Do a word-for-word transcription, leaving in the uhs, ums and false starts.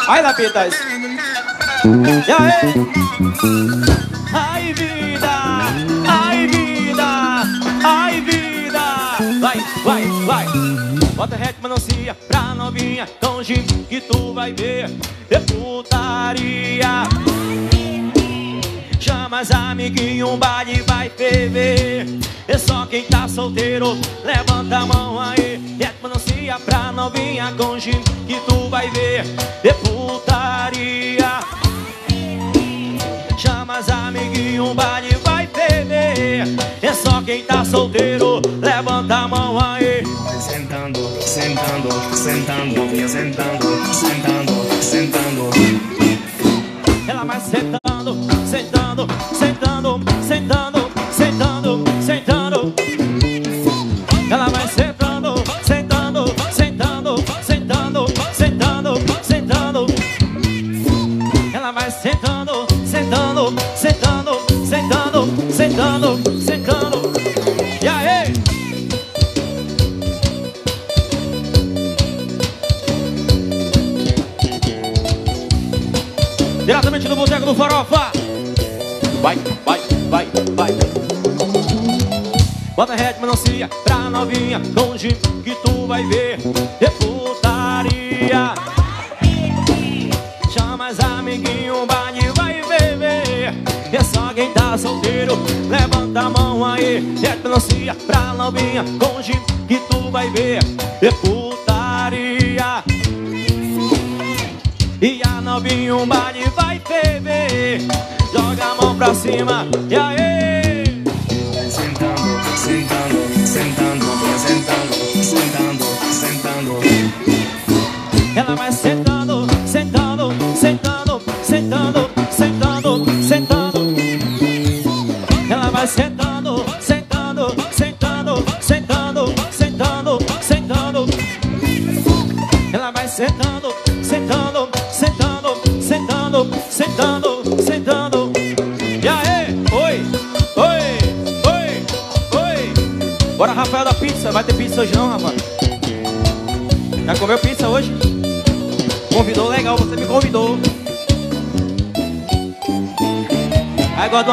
Ai, Lapitas. E aí? Ai, vida, ai, vida, ai, vida. Vai, vai, vai. Bota rete, melancia pra novinha com gin que tu vai ver. É putaria. Chama as amiguinhos, um baile vai ferver. É só quem tá solteiro, levanta a mão aí. Rete, melancia pra novinha com gin que tu vai ver. É putaria. Chama as amiguinhos, um baile vai ferver. É só quem tá solteiro, levanta a mão aí. Vai sentando, sentando, sentando, vinha sentando, sentando, sentando. Ela vai sentando, sentando, sentando, sentando, sentando, sentando. Ela vai sentando, sentando, sentando, sentando, sentando, sentando. Ela vai sentando, sentando, sentando, sentando, sentando, sentando. E aí? Diretamente do Boteco do Farofa. Vai, vai, vai, vai. Bota rede, melancia pra novinha com gin que tu vai ver. É putaria. Chama as amiguinhos, o baile vai beber. É só quem tá solteiro, levanta a mão aí. Rede, melancia pra novinha com gin que tu vai ver. É putaria. E a novinha, um baile vai ferver. Joga a mão pra cima, e aí? Vai sentando, sentando, sentando, vinha sentando, sentando, sentando. Ela vai sentando, sentando, sentando, sentando, sentando, sentando. Ela vai sentando, sentando, sentando, sentando, sentando, sentando. Ela vai sentando, sentando, sentando, sentando, sentando, sentando. E aí? Oi, oi, oi, oi. Bora, Rafael da pizza. Vai ter pizza hoje não, rapaz? Já comeu pizza hoje? Convidou, legal, você me convidou. Agora